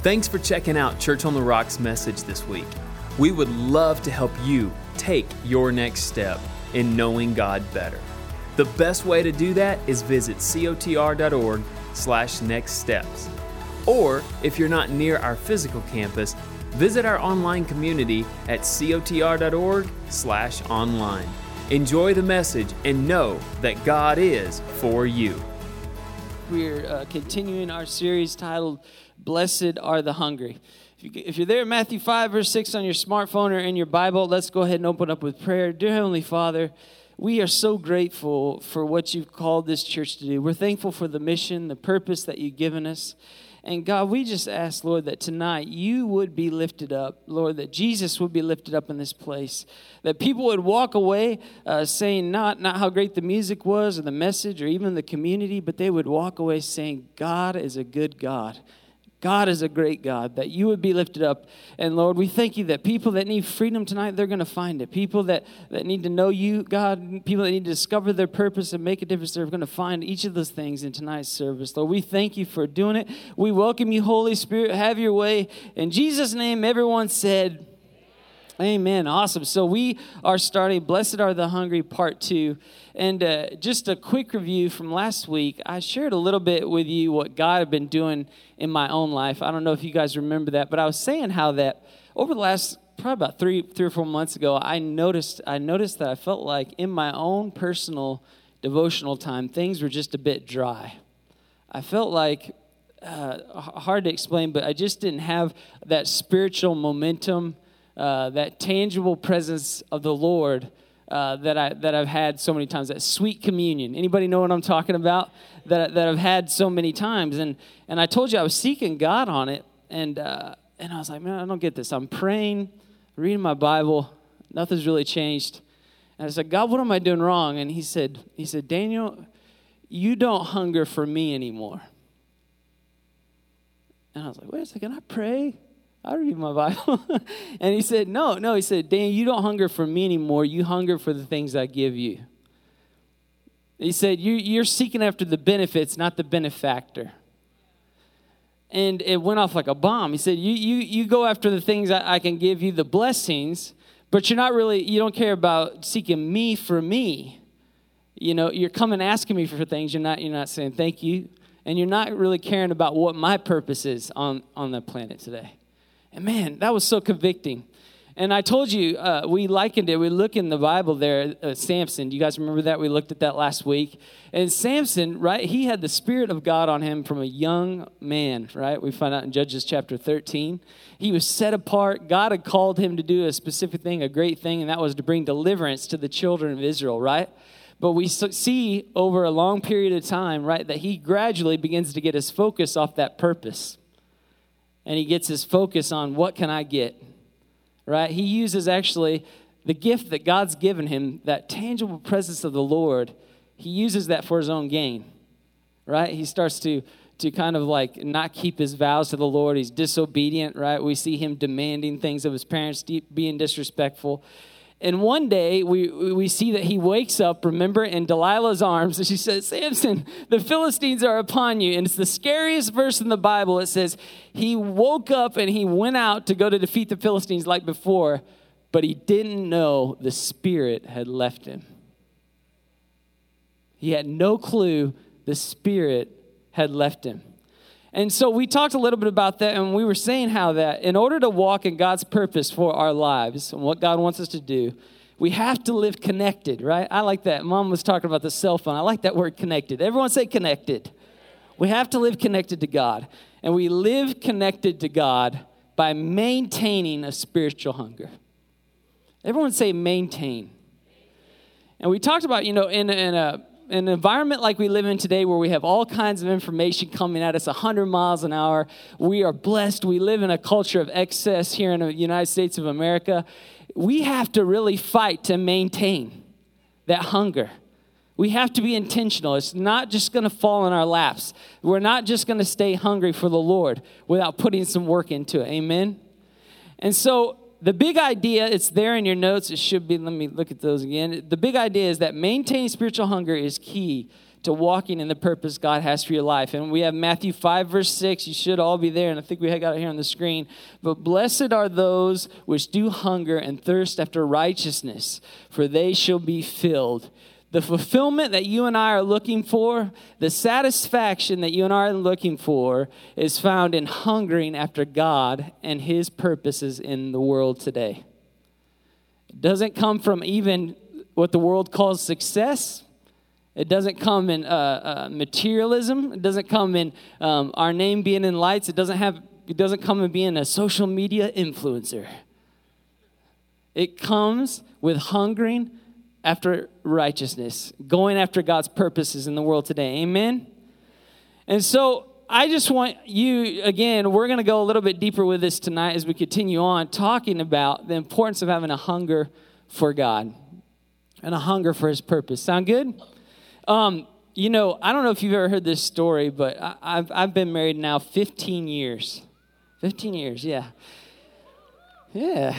Thanks for checking out Church on the Rock's message this week. We would love to help you take your next step in knowing God better. The best way to do that is visit cotr.org/nextsteps. Or if you're not near our physical campus, visit our online community at cotr.org/online. Enjoy the message and know that God is for you. We're continuing our series titled, Blessed Are the Hungry. If you're there, Matthew 5, verse 6 on your smartphone or in your Bible, let's go ahead and open up with prayer. Dear Heavenly Father, we are so grateful for what you've called this church to do. We're thankful for the mission, the purpose that you've given us. And God, we just ask, Lord, that tonight you would be lifted up. Lord, that Jesus would be lifted up in this place. That people would walk away saying not how great the music was or the message or even the community, but they would walk away saying, God is a good God. God is a great God, that you would be lifted up. And Lord, we thank you that people that need freedom tonight, they're going to find it. People that need to know you, God, people that need to discover their purpose and make a difference, they're going to find each of those things in tonight's service. Lord, we thank you for doing it. We welcome you, Holy Spirit. Have your way. In Jesus' name, everyone said, amen. Awesome. So we are starting Blessed Are the Hungry, Part 2. And just a quick review from last week. I shared a little bit with you what God had been doing in my own life. I don't know if you guys remember that, but I was saying how that over the last probably about three or 4 months ago, I noticed that I felt like in my own personal devotional time, things were just a bit dry. I felt like, hard to explain, but I just didn't have that spiritual momentum, that tangible presence of the Lord that I've had so many times, that sweet communion. Anybody know what I'm talking about? That I've had so many times, and I told you I was seeking God on it, and I was like, man, I don't get this. I'm praying, reading my Bible, nothing's really changed, and I said, God, what am I doing wrong? And He said, Daniel, you don't hunger for me anymore. And I was like, wait a second, I pray. I read my Bible. And He said, no. He said, Dan, you don't hunger for me anymore. You hunger for the things I give you. He said, you're seeking after the benefits, not the benefactor. And it went off like a bomb. He said, you go after the things I can give you, the blessings, but you don't care about seeking me for me. You know, you're coming asking me for things. You're not saying thank you. And you're not really caring about what my purpose is on the planet today. And man, that was so convicting. And I told you, we likened it. We look in the Bible there, Samson. Do you guys remember that? We looked at that last week. And Samson, right, he had the Spirit of God on him from a young man, right? We find out in Judges chapter 13. He was set apart. God had called him to do a specific thing, a great thing, and that was to bring deliverance to the children of Israel, right? But we see over a long period of time, right, that he gradually begins to get his focus off that purpose. And he gets his focus on what can I get, right? He uses actually the gift that God's given him, that tangible presence of the Lord. He uses that for his own gain, right? He starts to kind of like not keep his vows to the Lord. He's disobedient, right? We see him demanding things of his parents, being disrespectful. And one day, we see that he wakes up, remember, in Delilah's arms, and she says, Samson, the Philistines are upon you. And it's the scariest verse in the Bible. It says, he woke up and he went out to go to defeat the Philistines like before, but he didn't know the Spirit had left him. He had no clue the Spirit had left him. And so we talked a little bit about that, and we were saying how that in order to walk in God's purpose for our lives and what God wants us to do, we have to live connected, right? I like that. Mom was talking about the cell phone. I like that word connected. Everyone say connected. We have to live connected to God, and we live connected to God by maintaining a spiritual hunger. Everyone say maintain. And we talked about, in an environment like we live in today where we have all kinds of information coming at us 100 miles an hour, we are blessed. We live in a culture of excess here in the United States of America. We have to really fight to maintain that hunger. We have to be intentional. It's not just going to fall in our laps. We're not just going to stay hungry for the Lord without putting some work into it. Amen? And so the big idea, it's there in your notes. It should be, let me look at those again. The big idea is that maintaining spiritual hunger is key to walking in the purpose God has for your life. And we have Matthew 5, verse 6. You should all be there, and I think we got it here on the screen. But blessed are those which do hunger and thirst after righteousness, for they shall be filled. The fulfillment that you and I are looking for, the satisfaction that you and I are looking for, is found in hungering after God and His purposes in the world today. It doesn't come from even what the world calls success. It doesn't come in materialism. It doesn't come in our name being in lights. It doesn't come in being a social media influencer. It comes with hungering after righteousness, going after God's purposes in the world today. Amen? And so I just want you, again, we're going to go a little bit deeper with this tonight as we continue on talking about the importance of having a hunger for God and a hunger for His purpose. Sound good? You know, I don't know if you've ever heard this story, but I've been married now 15 years. 15 years, yeah. Yeah.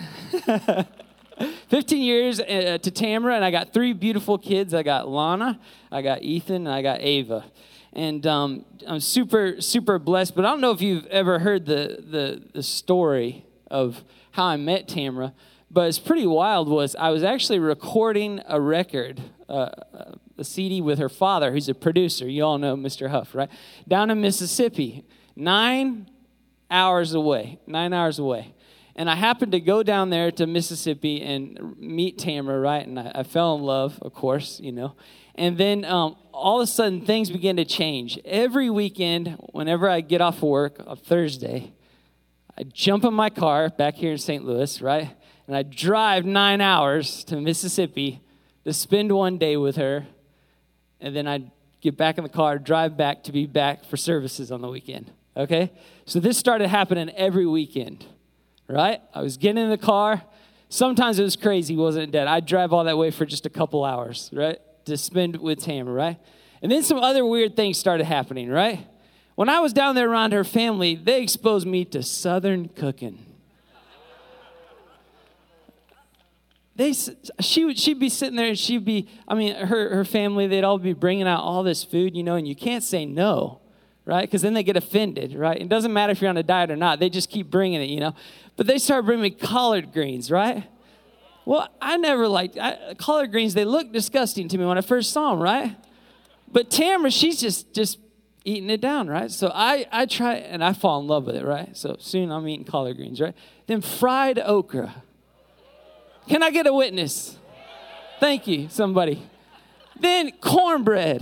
15 years to Tamara, and I got 3 beautiful kids. I got Lana, I got Ethan, and I got Ava. And I'm super, super blessed. But I don't know if you've ever heard the story of how I met Tamara. But it's pretty wild. I was actually recording a record, a CD with her father, who's a producer. You all know Mr. Huff, right? Down in Mississippi, 9 hours away. 9 hours away. And I happened to go down there to Mississippi and meet Tamara, right? And I fell in love, of course, you know. And then all of a sudden, things began to change. Every weekend, whenever I get off work on Thursday, I jump in my car back here in St. Louis, right? And I drive 9 hours to Mississippi to spend one day with her. And then I get back in the car, drive back to be back for services on the weekend, okay? So this started happening every weekend, right? I was getting in the car. Sometimes it was crazy, wasn't it, Dad? I'd drive all that way for just a couple hours, right, to spend with Tamara, right? And then some other weird things started happening, right? When I was down there around her family, they exposed me to Southern cooking. She'd be sitting there and her family, they'd all be bringing out all this food, you know, and you can't say no, right? Because then they get offended, right? It doesn't matter if you're on a diet or not. They just keep bringing it, you know. But they started bringing me collard greens, right? Well, I never liked collard greens. They looked disgusting to me when I first saw them, right? But Tamara, she's just eating it down, right? So I try, and I fall in love with it, right? So soon I'm eating collard greens, right? Then fried okra. Can I get a witness? Thank you, somebody. Then cornbread.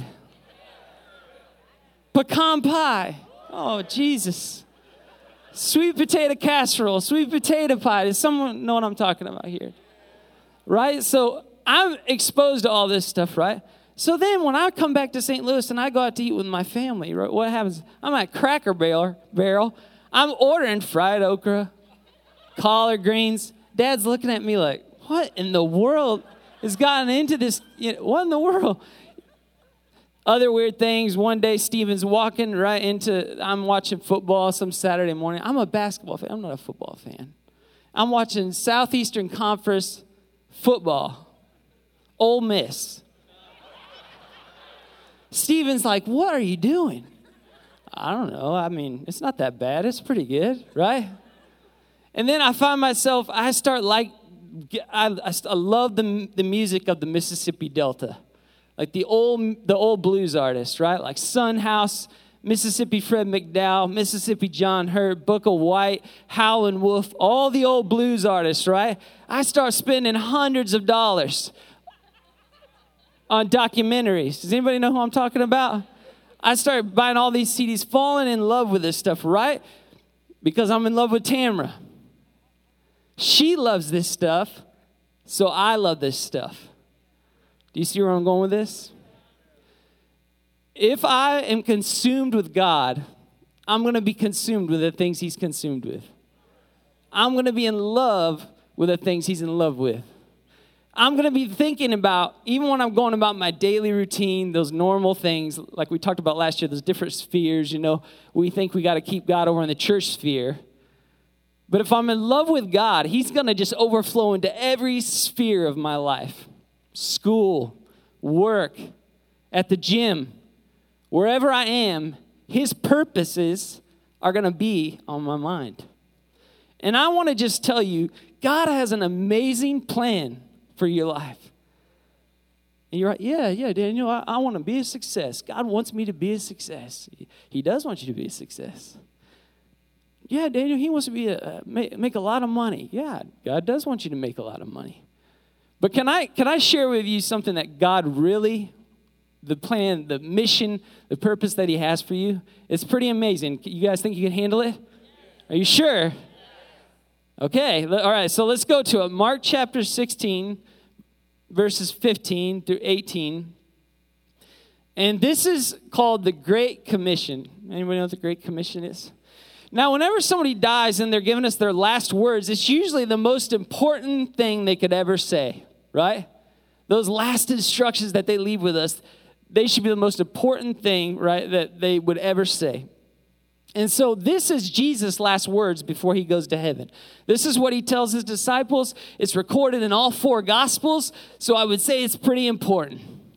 Pecan pie. Oh, Jesus. Sweet potato casserole, sweet potato pie. Does someone know what I'm talking about here? Right? So I'm exposed to all this stuff, right? So then when I come back to St. Louis and I go out to eat with my family, right, what happens? I'm at Cracker Barrel. I'm ordering fried okra, collard greens. Dad's looking at me like, what in the world has gotten into this? You know, what in the world? Other weird things. One day, Steven's walking right into, I'm watching football some Saturday morning. I'm a basketball fan. I'm not a football fan. I'm watching Southeastern Conference football. Ole Miss. Steven's like, what are you doing? I don't know. I mean, it's not that bad. It's pretty good, right? And then I find myself, I love the music of the Mississippi Delta. Like the old blues artists, right? Like Son House, Mississippi Fred McDowell, Mississippi John Hurt, Booker White, Howlin' Wolf, all the old blues artists, right? I start spending hundreds of dollars on documentaries. Does anybody know who I'm talking about? I started buying all these CDs, falling in love with this stuff, right? Because I'm in love with Tamara. She loves this stuff, so I love this stuff. Do you see where I'm going with this? If I am consumed with God, I'm going to be consumed with the things He's consumed with. I'm going to be in love with the things He's in love with. I'm going to be thinking about, even when I'm going about my daily routine, those normal things, like we talked about last year, those different spheres, you know, we think we got to keep God over in the church sphere. But if I'm in love with God, He's going to just overflow into every sphere of my life. School, work, at the gym, wherever I am, his purposes are going to be on my mind. And I want to just tell you, God has an amazing plan for your life. And you're like, yeah, Daniel, I want to be a success. God wants me to be a success. He does want you to be a success. Yeah, Daniel, he wants to be make a lot of money. Yeah, God does want you to make a lot of money. But can I share with you something that God really, the plan, the mission, the purpose that he has for you? It's pretty amazing. You guys think you can handle it? Are you sure? Okay, all right, so let's go to it. Mark chapter 16, verses 15 through 18. And this is called the Great Commission. Anybody know what the Great Commission is? Now, whenever somebody dies and they're giving us their last words, it's usually the most important thing they could ever say, right? Those last instructions that they leave with us, they should be the most important thing, right, that they would ever say. And so this is Jesus' last words before he goes to heaven. This is what he tells his disciples. It's recorded in all 4 Gospels, so I would say it's pretty important.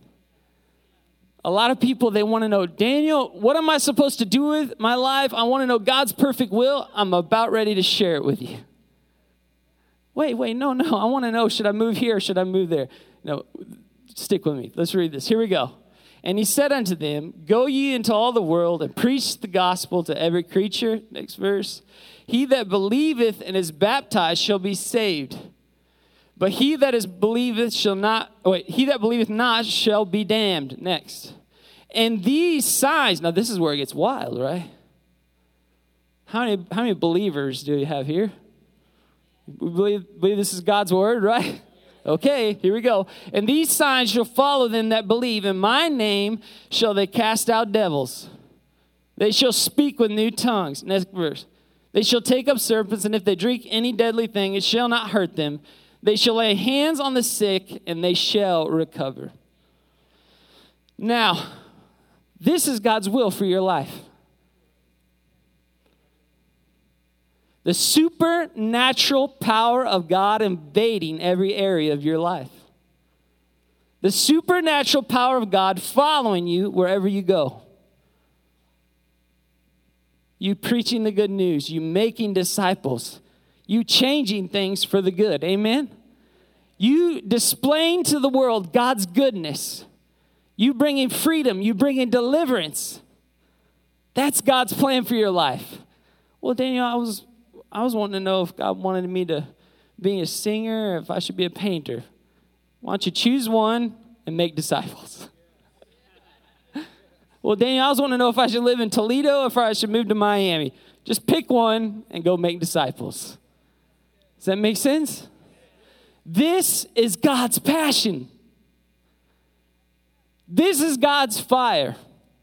A lot of people, they want to know, Daniel, what am I supposed to do with my life? I want to know God's perfect will. I'm about ready to share it with you. Wait, no. I want to know, should I move here or should I move there? No, stick with me. Let's read this. Here we go. And he said unto them, go ye into all the world and preach the gospel to every creature. Next verse. He that believeth and is baptized shall be saved. But he that believeth not shall be damned. Next. And these signs, now this is where it gets wild, right? How many believers do you have here? We believe this is God's word, right? Okay, here we go. And these signs shall follow them that believe. In my name shall they cast out devils. They shall speak with new tongues. Next verse. They shall take up serpents, and if they drink any deadly thing, it shall not hurt them. They shall lay hands on the sick, and they shall recover. Now, this is God's will for your life. The supernatural power of God invading every area of your life. The supernatural power of God following you wherever you go. You preaching the good news. You making disciples. You changing things for the good. Amen? You displaying to the world God's goodness. You bringing freedom. You bringing deliverance. That's God's plan for your life. Well, Daniel, I was wanting to know if God wanted me to be a singer or if I should be a painter. Why don't you choose one and make disciples? Well, Daniel, I was wanting to know if I should live in Toledo or if I should move to Miami. Just pick one and go make disciples. Does that make sense? This is God's passion. This is God's fire.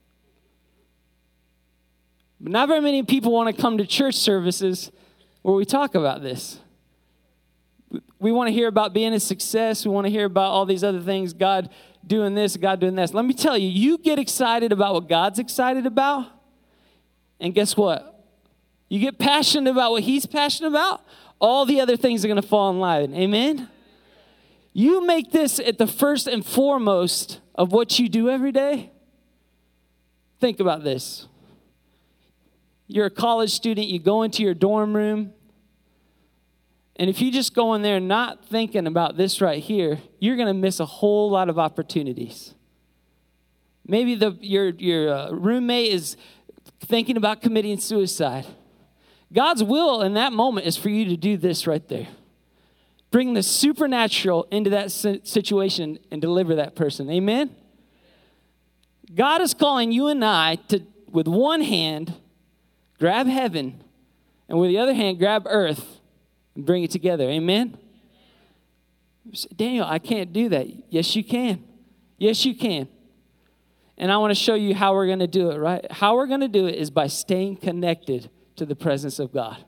But not very many people want to come to church services where we talk about this. We want to hear about being a success. We want to hear about all these other things, God doing this, God doing this. Let me tell you, you get excited about what God's excited about, and guess what? You get passionate about what he's passionate about, all the other things are going to fall in line. Amen? You make this at the first and foremost of what you do every day. Think about this. You're a college student, you go into your dorm room, and if you just go in there not thinking about this right here, you're going to miss a whole lot of opportunities. Maybe your roommate is thinking about committing suicide. God's will in that moment is for you to do this right there. Bring the supernatural into that situation and deliver that person. Amen? God is calling you and I to, with one hand, grab heaven, and with the other hand, grab earth and bring it together. Amen? Daniel, I can't do that. Yes, you can. Yes, you can. And I want to show you how we're going to do it, right? How we're going to do it is by staying connected to the presence of God.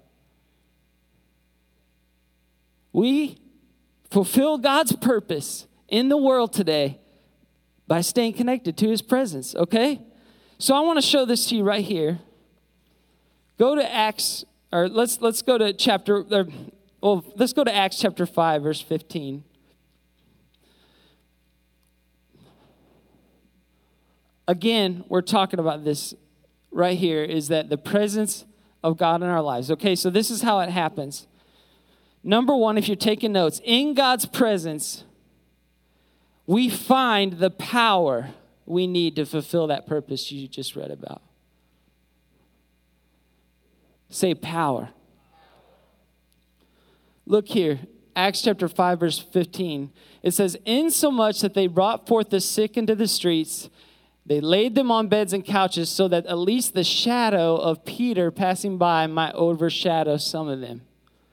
We fulfill God's purpose in the world today by staying connected to his presence, okay? So I want to show this to you right here. Go to Acts, or let's go to let's go to Acts chapter 5, verse 15. Again, we're talking about this right here, is that the presence of God in our lives. Okay, so this is how it happens. Number one, if you're taking notes, in God's presence, we find the power we need to fulfill that purpose you just read about. Say power. Look here, Acts chapter 5, verse 15. It says, insomuch that they brought forth the sick into the streets, they laid them on beds and couches so that at least the shadow of Peter passing by might overshadow some of them.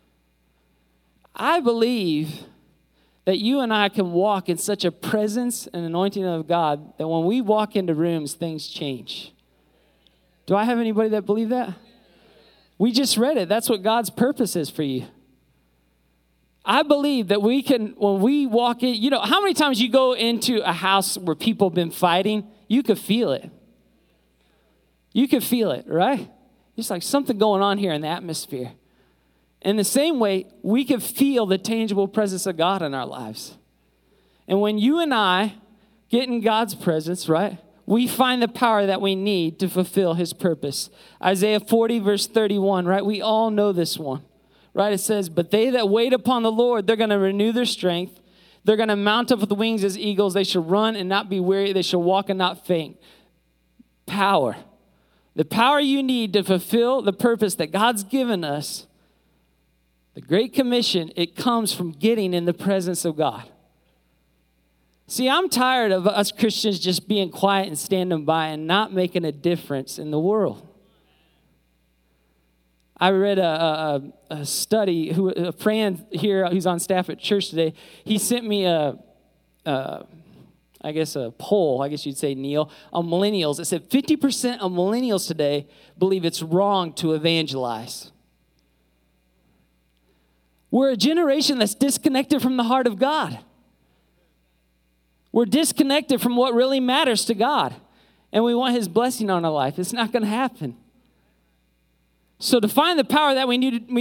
I believe that you and I can walk in such a presence and anointing of God that when we walk into rooms, things change. Do I have anybody that believe that? We just read it. That's what God's purpose is for you. I believe that we can, when we walk in, you know, how many times you go into a house where people have been fighting, you could feel it. You could feel it, right? It's like something going on here in the atmosphere. In the same way, we can feel the tangible presence of God in our lives. And when you and I get in God's presence, right, we find the power that we need to fulfill his purpose. Isaiah 40, verse 31, right? We all know this one, right? It says, but they that wait upon the Lord, they're going to renew their strength. They're going to mount up with wings as eagles. They shall run and not be weary. They shall walk and not faint. Power. The power you need to fulfill the purpose that God's given us. The Great Commission, it comes from getting in the presence of God. See, I'm tired of us Christians just being quiet and standing by and not making a difference in the world. I read a study, a friend here who's on staff at church today, he sent me a poll, I guess you'd say, Neil, on millennials. It said 50% of millennials today believe it's wrong to evangelize. We're a generation that's disconnected from the heart of God. We're disconnected from what really matters to God. And we want his blessing on our life. It's not going to happen. So to find the power that we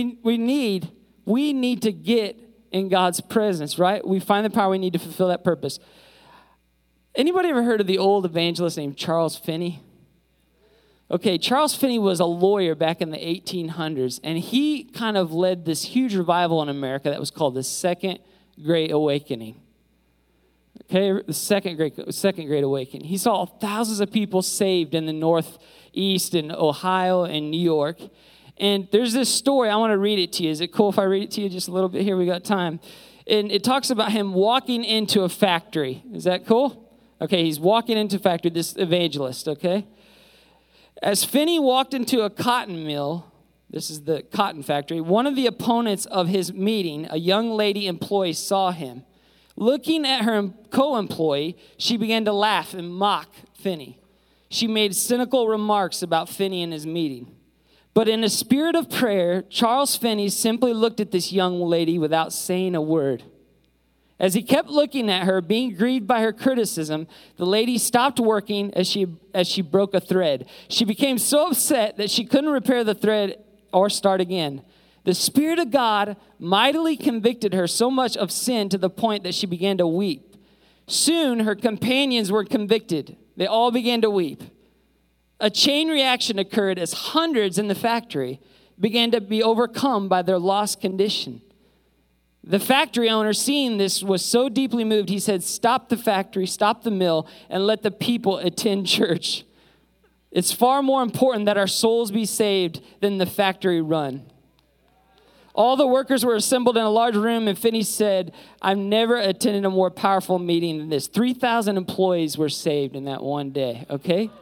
need to get in God's presence, right? We find the power we need to fulfill that purpose. Anybody ever heard of the old evangelist named Charles Finney? Okay, Charles Finney was a lawyer back in the 1800s, and he kind of led this huge revival in America that was called the Second Great Awakening. Okay, the Second Great Awakening. He saw thousands of people saved in the Northeast and Ohio and New York. And there's this story. I want to read it to you. Is it cool if I read it to you just a little bit here? We got time. And it talks about him walking into a factory. Is that cool? Okay, he's walking into a factory, this evangelist, okay? As Finney walked into a cotton mill, this is the cotton factory, one of the opponents of his meeting, a young lady employee, saw him. Looking at her co-employee, she began to laugh and mock Finney. She made cynical remarks about Finney and his meeting. But in a spirit of prayer, Charles Finney simply looked at this young lady without saying a word. As he kept looking at her, being grieved by her criticism, the lady stopped working as she broke a thread. She became so upset that she couldn't repair the thread or start again. The Spirit of God mightily convicted her so much of sin to the point that she began to weep. Soon, her companions were convicted. They all began to weep. A chain reaction occurred as hundreds in the factory began to be overcome by their lost condition. The factory owner, seeing this, was so deeply moved, he said, stop the factory, stop the mill, and let the people attend church. It's far more important that our souls be saved than the factory run. All the workers were assembled in a large room, and Finney said, I've never attended a more powerful meeting than this. 3,000 employees were saved in that one day, okay?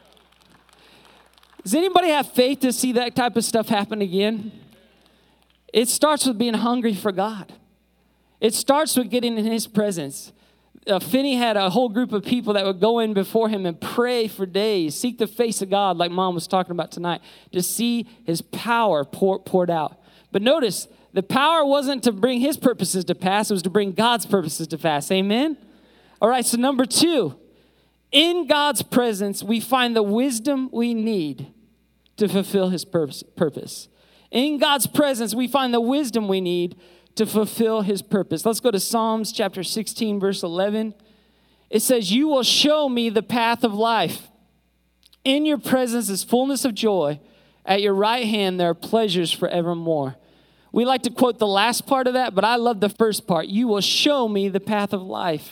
Does anybody have faith to see that type of stuff happen again? It starts with being hungry for God. It starts with getting in his presence. Finney had a whole group of people that would go in before him and pray for days, seek the face of God, like Mom was talking about tonight, to see his power poured out. But notice, the power wasn't to bring his purposes to pass. It was to bring God's purposes to pass. Amen? All right, so number 2, in God's presence, we find the wisdom we need to fulfill his purpose. In God's presence, we find the wisdom we need to fulfill his purpose. Let's go to Psalms chapter 16, verse 11. It says, you will show me the path of life. In your presence is fullness of joy. At your right hand there are pleasures forevermore. We like to quote the last part of that, but I love the first part. You will show me the path of life.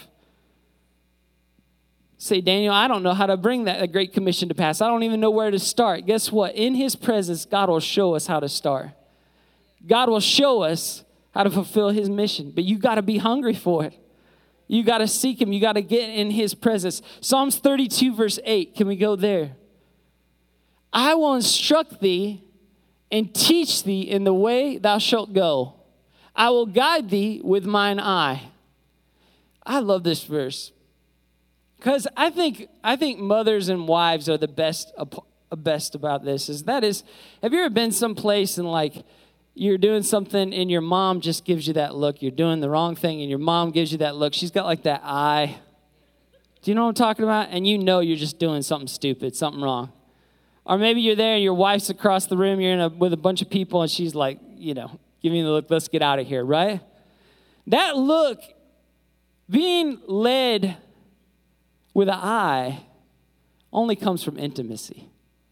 Say, Daniel, I don't know how to bring that Great Commission to pass. I don't even know where to start. Guess what? In his presence, God will show us how to start. God will show us how to fulfill his mission, but you got to be hungry for it. You got to seek him. You got to get in his presence. Psalms 32, verse 8. Can we go there? I will instruct thee and teach thee in the way thou shalt go. I will guide thee with mine eye. I love this verse. Because I think mothers and wives are the best about this. Have you ever been someplace and like you're doing something and your mom just gives you that look? You're doing the wrong thing and your mom gives you that look. She's got like that eye. Do you know what I'm talking about? And you know you're just doing something stupid, something wrong. Or maybe you're there and your wife's across the room. You're with a bunch of people and she's like, giving you the look, let's get out of here, right? That look, being led with an eye only comes from intimacy.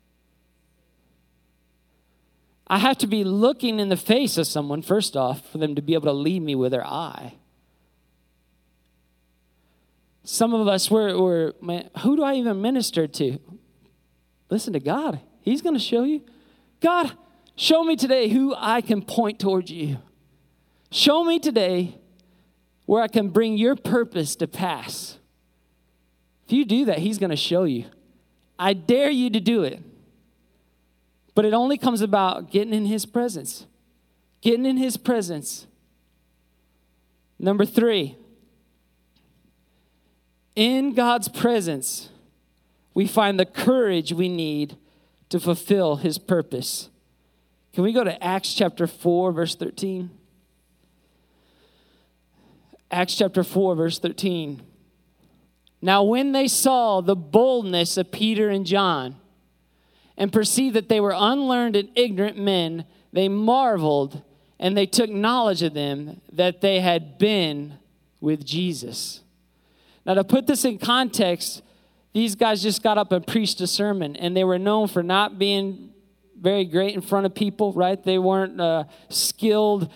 I have to be looking in the face of someone, first off, for them to be able to lead me with their eye. Some of us, man, who do I even minister to? Listen to God. He's going to show you. God, show me today who I can point towards you. Show me today where I can bring your purpose to pass. If you do that, he's going to show you. I dare you to do it. But it only comes about getting in his presence. Getting in his presence. Number 3. In God's presence, we find the courage we need to fulfill his purpose. Can we go to Acts chapter 4, verse 13? Acts chapter 4, verse 13. Now when they saw the boldness of Peter and John and perceived that they were unlearned and ignorant men, they marveled and they took knowledge of them that they had been with Jesus. Now to put this in context, these guys just got up and preached a sermon, and they were known for not being very great in front of people, right? They weren't skilled,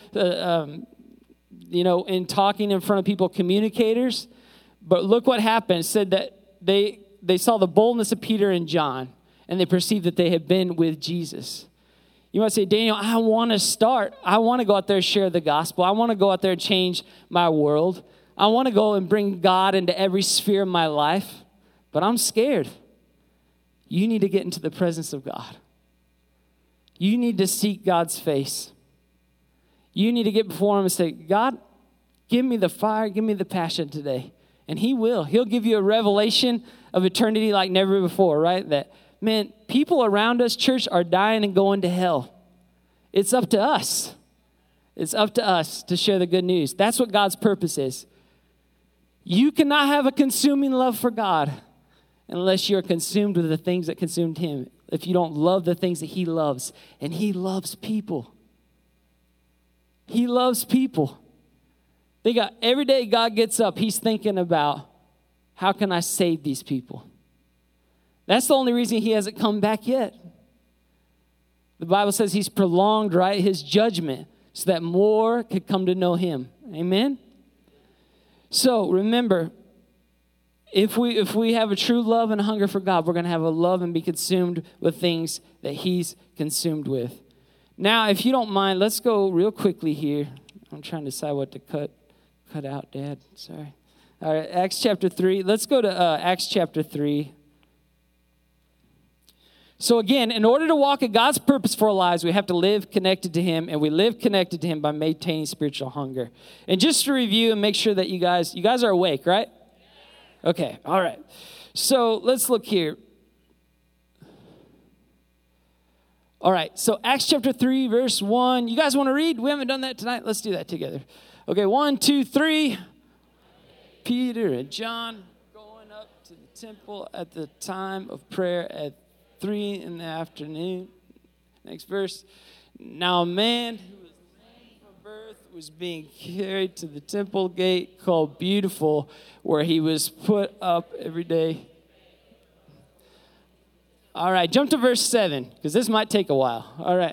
in talking in front of people, communicators. But look what happened. It said that they saw the boldness of Peter and John, and they perceived that they had been with Jesus. You might say, Daniel, I want to start. I want to go out there and share the gospel. I want to go out there and change my world. I want to go and bring God into every sphere of my life. But I'm scared. You need to get into the presence of God. You need to seek God's face. You need to get before him and say, God, give me the fire, give me the passion today. And he will. He'll give you a revelation of eternity like never before, right? That, man, people around us, church, are dying and going to hell. It's up to us. It's up to us to share the good news. That's what God's purpose is. You cannot have a consuming love for God unless you're consumed with the things that consumed him. If you don't love the things that he loves. And he loves people. He loves people. Every day God gets up, he's thinking about, how can I save these people? That's the only reason he hasn't come back yet. The Bible says he's prolonged, right, his judgment so that more could come to know him. Amen? So remember, if we have a true love and a hunger for God, we're going to have a love and be consumed with things that he's consumed with. Now, if you don't mind, let's go real quickly here. I'm trying to decide what to cut out, Dad. Sorry. All right, Acts chapter 3. Let's go to Acts chapter 3. So again, in order to walk in God's purpose for our lives, we have to live connected to him, and we live connected to him by maintaining spiritual hunger. And just to review and make sure that you guys are awake, right? Okay, all right. So let's look here. All right, so Acts chapter 3, verse 1. You guys want to read? We haven't done that tonight. Let's do that together. Okay, 1, 2, 3. Peter and John going up to the temple at the time of prayer at 3 in the afternoon. Next verse. Now a man who was lame from birth was being carried to the temple gate called Beautiful, where he was put up every day. All right, jump to verse 7, because this might take a while. All right.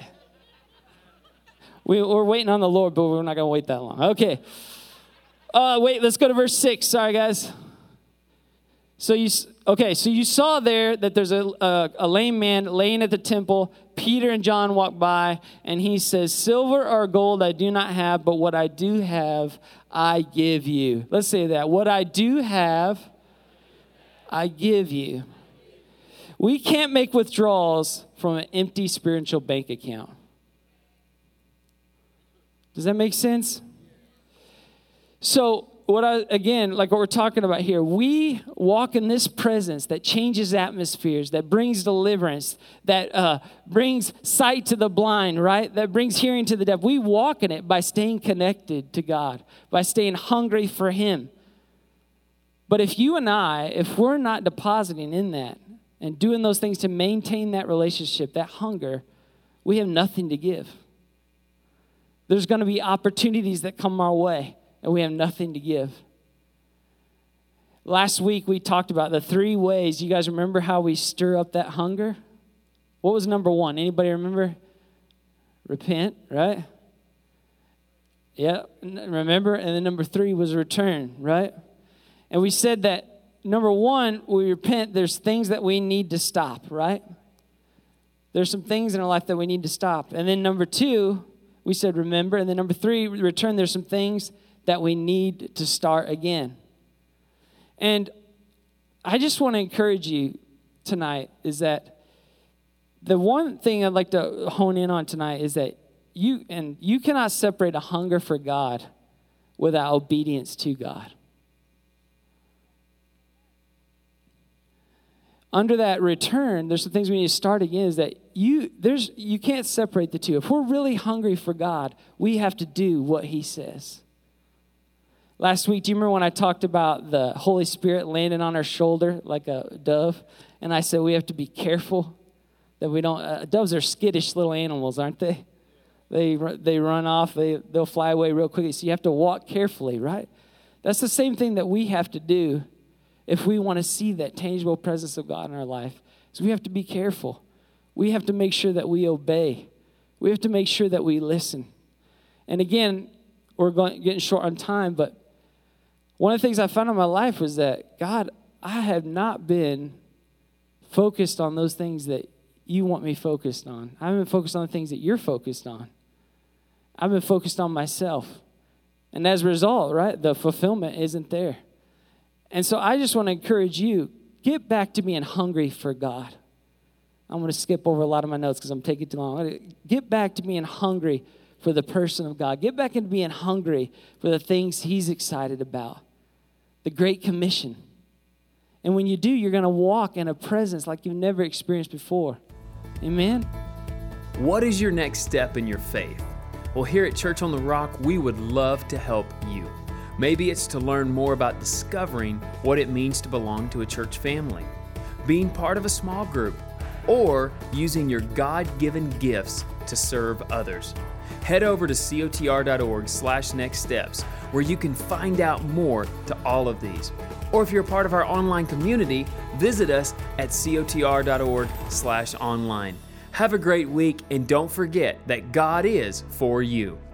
We're waiting on the Lord, but we're not going to wait that long. Okay. Wait, let's go to verse 6. Sorry, guys. So you saw there that there's a lame man laying at the temple. Peter and John walk by, and he says, silver or gold I do not have, but what I do have, I give you. Let's say that. What I do have, I give you. We can't make withdrawals from an empty spiritual bank account. Does that make sense? So, like what we're talking about here, we walk in this presence that changes atmospheres, that brings deliverance, that brings sight to the blind, right? That brings hearing to the deaf. We walk in it by staying connected to God, by staying hungry for Him. But if we're not depositing in that and doing those things to maintain that relationship, that hunger, we have nothing to give. There's going to be opportunities that come our way, and we have nothing to give. Last week, we talked about the 3 ways. You guys remember how we stir up that hunger? What was number 1? Anybody remember? Repent, right? Yeah, remember? And then number 3 was return, right? And we said that number 1, we repent, there's things that we need to stop, right? There's some things in our life that we need to stop. And then number 2, we said remember. And then number 3, return, there's some things that we need to start again. And I just want to encourage you tonight is that the one thing I'd like to hone in on tonight is that you cannot separate a hunger for God without obedience to God. Under that return, there's some things we need to start again is that you can't separate the two. If we're really hungry for God, we have to do what He says. Last week, do you remember when I talked about the Holy Spirit landing on our shoulder like a dove? And I said we have to be careful that we don't, doves are skittish little animals, aren't they? They run off, they'll fly away real quickly. So you have to walk carefully, right? That's the same thing that we have to do if we want to see that tangible presence of God in our life. So we have to be careful. We have to make sure that we obey. We have to make sure that we listen. And again, we're getting short on time, but one of the things I found in my life was that, God, I have not been focused on those things that you want me focused on. I haven't been focused on the things that you're focused on. I've been focused on myself. And as a result, right, the fulfillment isn't there. And so I just want to encourage you, get back to being hungry for God. I'm going to skip over a lot of my notes because I'm taking too long. Get back to being hungry for the person of God. Get back into being hungry for the things He's excited about. The Great Commission. And when you do, you're going to walk in a presence like you've never experienced before. Amen? What is your next step in your faith? Well, here at Church on the Rock, we would love to help you. Maybe it's to learn more about discovering what it means to belong to a church family, being part of a small group, or using your God-given gifts to serve others. Head over to cotr.org/nextsteps where you can find out more to all of these. Or if you're a part of our online community, visit us at cotr.org/online. Have a great week, and don't forget that God is for you.